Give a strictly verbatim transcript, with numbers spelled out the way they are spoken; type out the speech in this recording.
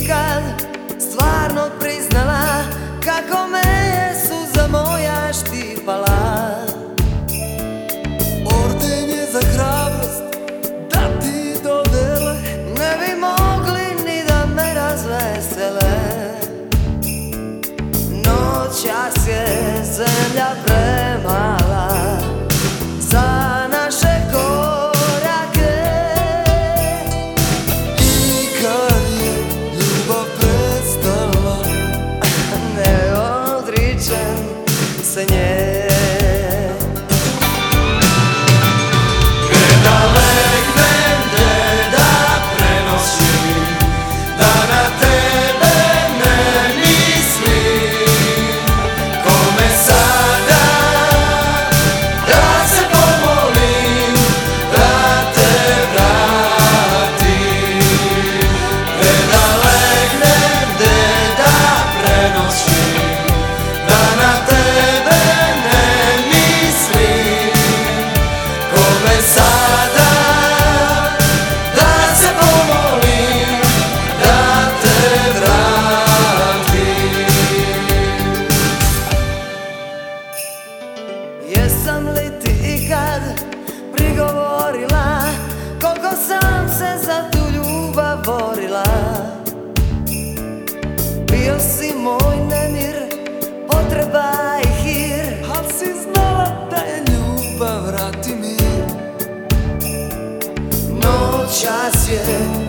ikad stvarno priznala kako me je suza moja štipala? Orden je za hrabrost da ti dodele, ne bi mogli ni da me razvesele. Noćas je zemlja premala za naše korake, i kad je ljubav prestala, ne odričem se nje. Jesam li ti ikad prigovorila koliko sam se za tu ljubav borila? Bio si moj nemir, potreba i hir, al si znala da je ljubav vrati mir. noćas je